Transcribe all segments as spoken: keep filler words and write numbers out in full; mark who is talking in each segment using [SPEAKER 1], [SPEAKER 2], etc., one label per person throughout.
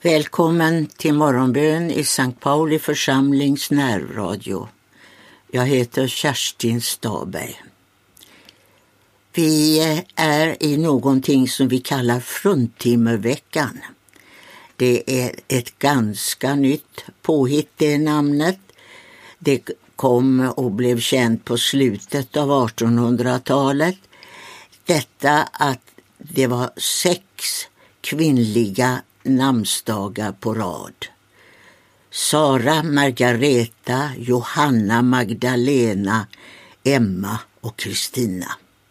[SPEAKER 1] Välkommen till morgonbön i Sankt Pauli församlings närradio. Jag heter Kerstin Staberg. Vi är i någonting som vi kallar fruntimmerveckan. Det är ett ganska nytt påhitt, det namnet. Det kom och blev känt på slutet av artonhundratalet. Detta att det var sex kvinnliga namnsdagar på rad. Sara, Margareta, Johanna, Magdalena, Emma och Kristina.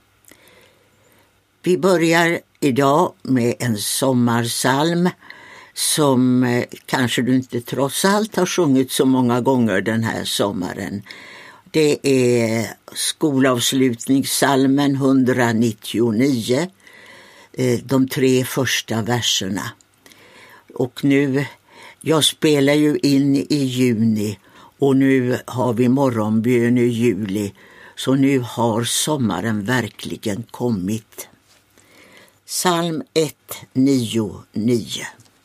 [SPEAKER 1] Vi börjar idag med en sommarsalm som eh, kanske du inte trots allt har sjungit så många gånger den här sommaren. Det är skolavslutningssalmen etthundranittionio, eh, de tre första verserna. Och nu, jag spelar ju in i juni och nu har vi morgonbön i juli, så nu har sommaren verkligen kommit. Psalm etthundranionio.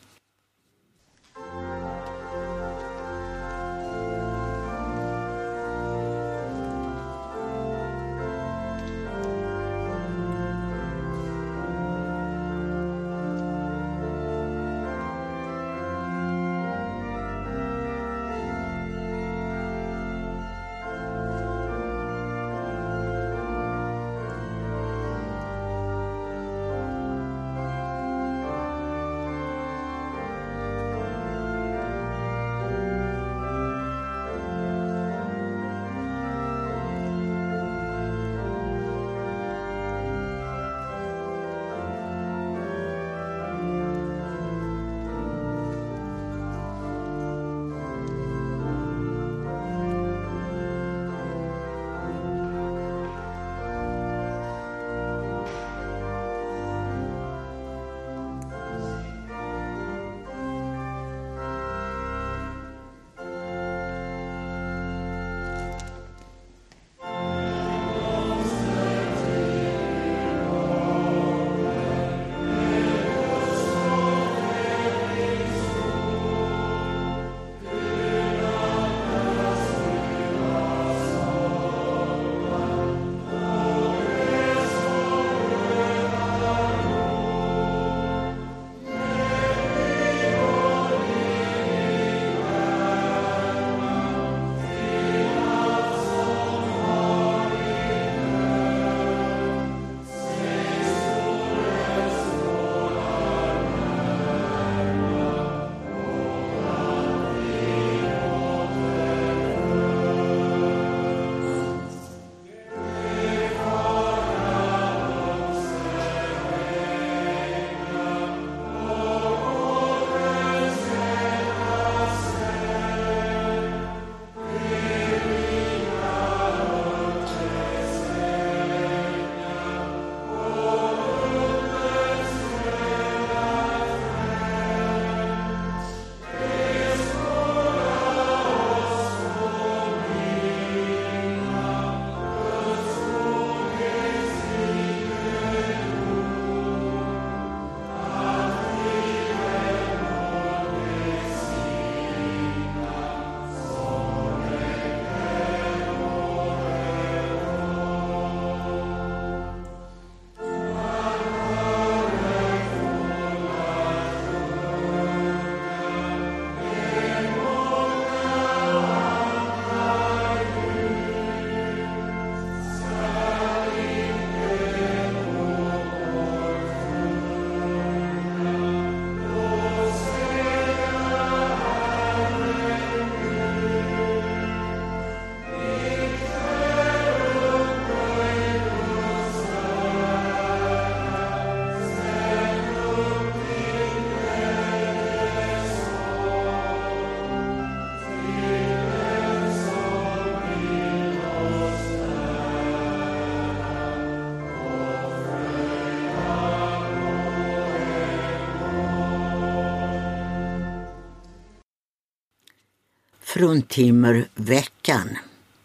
[SPEAKER 1] fruntimmerveckan.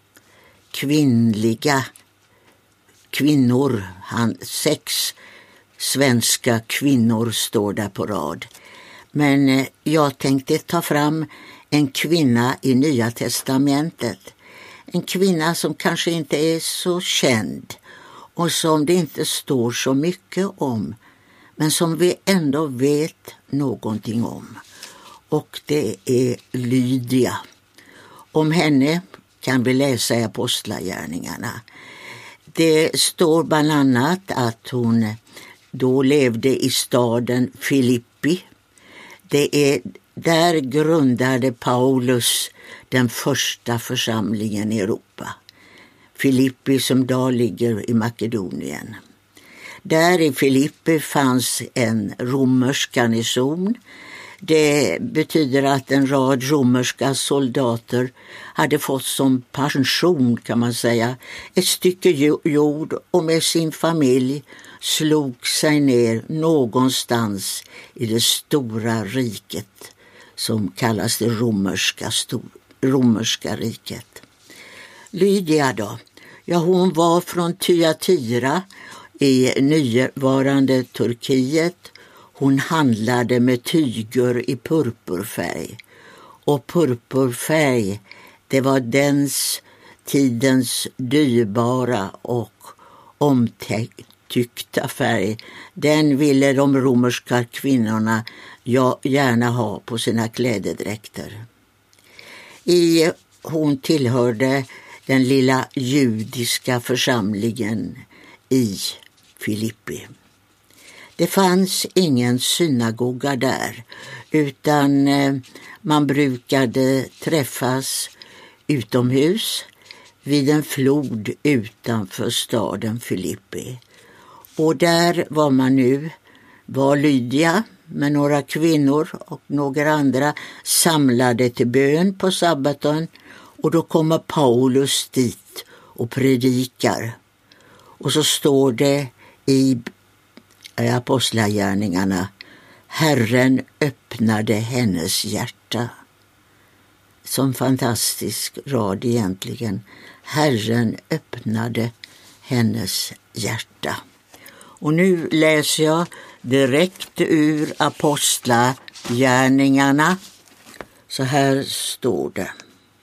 [SPEAKER 1] Kvinnliga kvinnor, han, sex svenska kvinnor står där på rad. Men jag tänkte ta fram en kvinna i Nya testamentet. En kvinna som kanske inte är så känd och som det inte står så mycket om, men som vi ändå vet någonting om. Och det är Lydia. Om henne kan vi läsa i Apostlagärningarna. Det står bland annat att hon då levde i staden Filippi. Det är där grundade Paulus den första församlingen i Europa. Filippi som idag ligger i Makedonien. Där i Filippi fanns en romersk garnison. Det betyder att en rad romerska soldater hade fått som pension, kan man säga, ett stycke jord och med sin familj slog sig ner någonstans i det stora riket som kallas det romerska, stor, romerska riket. Lydia då? Ja, hon var från Thyatira i nuvarande Turkiet. Hon handlade med tyger i purpurfärg. Och purpurfärg, det var dens tidens dyrbara och omtyckta färg. Den ville de romerska kvinnorna ja, gärna ha på sina klädedräkter. I, hon tillhörde den lilla judiska församlingen i Filippi. Det fanns ingen synagoga där, utan man brukade träffas utomhus vid en flod utanför staden Filippi. Och där var man nu, var Lydia med några kvinnor och några andra samlade till bön på sabbaten, och då kommer Paulus dit och predikar. Och så står det i Apostlagärningarna: Herren öppnade hennes hjärta. Som fantastisk rad egentligen. Herren öppnade hennes hjärta. Och nu läser jag direkt ur Apostlagärningarna. Så här står det.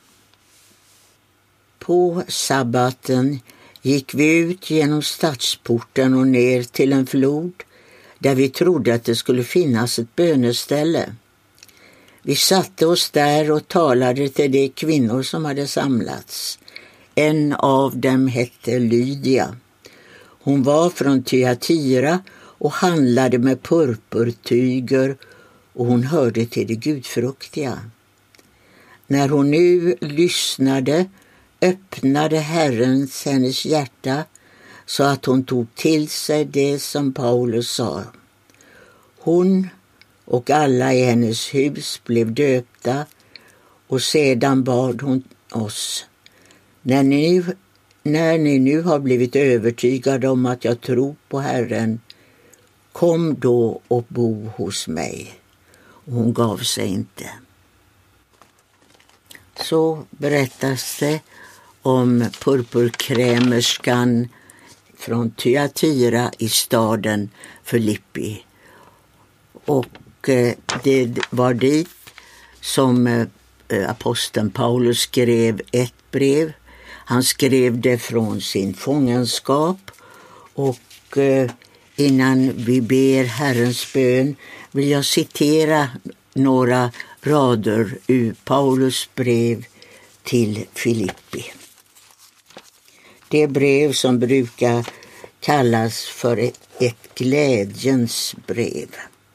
[SPEAKER 1] På sabbaten gick vi ut genom stadsporten och ner till en flod där vi trodde att det skulle finnas ett böneställe. Vi satte oss där och talade till de kvinnor som hade samlats. En av dem hette Lydia. Hon var från Thyatira och handlade med purpurtyger, och hon hörde till de gudfruktiga. När hon nu lyssnade öppnade Herren hennes hjärta så att hon tog till sig det som Paulus sa. Hon och alla i hennes hus blev döpta, och sedan bad hon oss: när ni, när ni nu har blivit övertygade om att jag tror på Herren, kom då och bo hos mig. Och hon gav sig inte. Så berättas det om purpurkrämerskan från Thyatira i staden Filippi. Och eh, det var dit som eh, aposteln Paulus skrev ett brev. Han skrev det från sin fångenskap, och eh, innan vi ber Herrens bön vill jag citera några rader ur Paulus brev till Filippi. Det brev som brukar kallas för ett glädjens brev.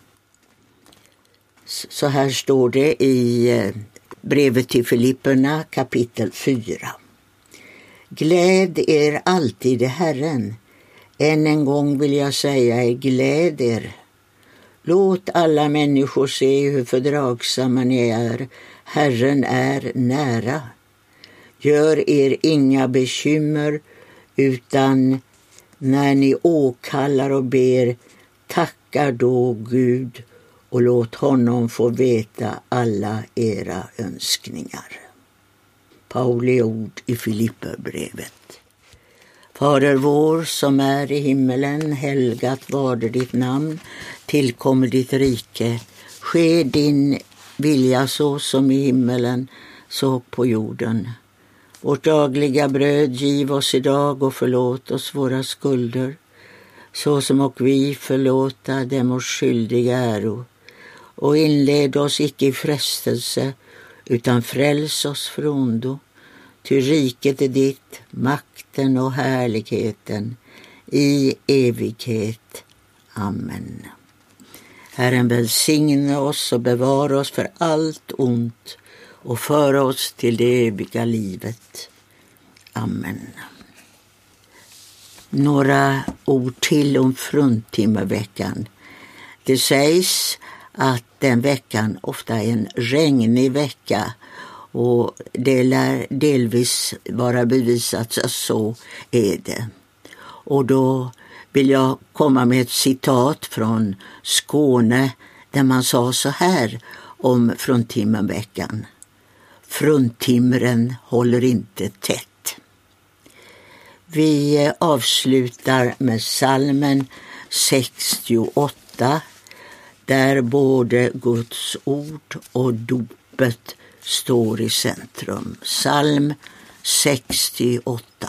[SPEAKER 1] Så här står det i brevet till Filipperna kapitel fyra. Gläd er alltid i Herren. Än en gång vill jag säga er, gläd er. Låt alla människor se hur fördragsamma ni är. Herren är nära. Gör er inga bekymmer, utan när ni åkallar och ber, tackar då Gud och låt honom få veta alla era önskningar. Pauli ord i Filipperbrevet. Fader vår som är i himmelen, helgat varde ditt namn, tillkommer ditt rike. Ske din vilja så som i himmelen, så på jorden. Vårt dagliga bröd giv oss idag och förlåt oss våra skulder, så som och vi förlåta dem oss skyldiga äro. Och inled oss icke i frestelse, utan fräls oss från ondo. Ty riket är ditt, makten och härligheten i evighet. Amen. Herren välsigne oss och bevara oss för allt ont och föra oss till det eviga livet. Amen. Några ord till om fruntimmerveckan. Det sägs att den veckan ofta är en regnig vecka, och det lär delvis vara bevisat att så är det. Och då vill jag komma med ett citat från Skåne där man sa så här om fruntimmerveckan. Fruntimren håller inte tätt. Vi avslutar med psalmen sextioåtta, där både Guds ord och dopet står i centrum. Psalm sextioåtta.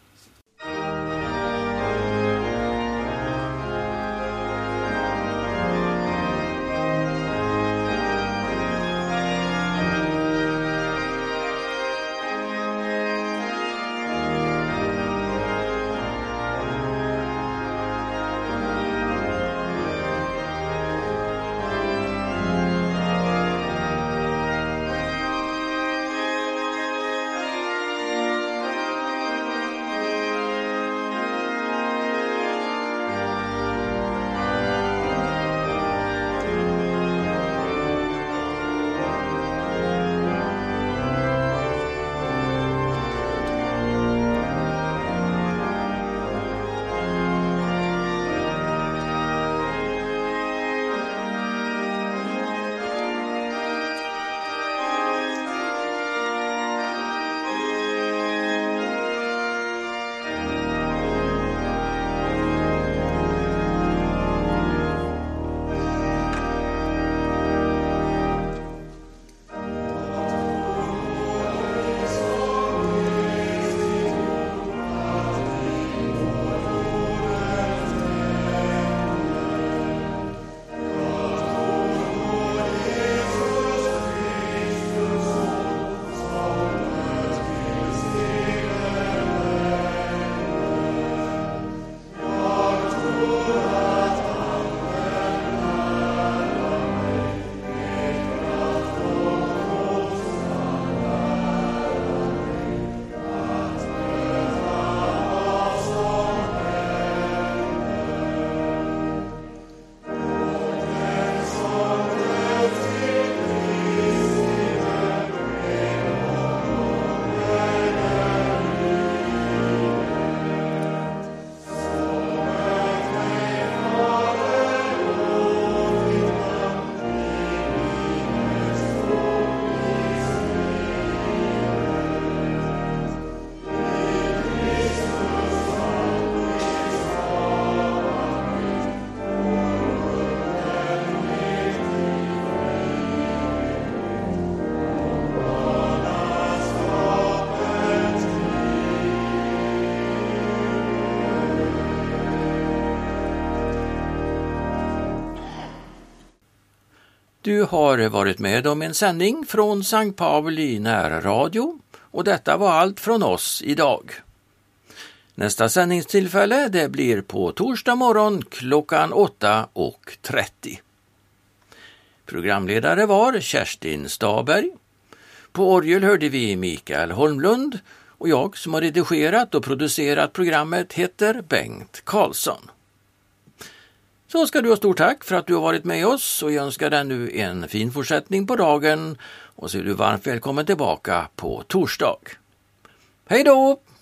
[SPEAKER 2] Du har varit med om en sändning från Sankt Pauli närradio, och detta var allt från oss idag. Nästa sändningstillfälle det blir på torsdag morgon klockan åtta och trettio. Programledare var Kerstin Staberg. På orgel hörde vi Mikael Holmlund, och jag som har redigerat och producerat programmet heter Bengt Karlsson. Så ska du ha stort tack för att du har varit med oss, och jag önskar dig nu en fin fortsättning på dagen, och så är du varmt välkommen tillbaka på torsdag. Hej då!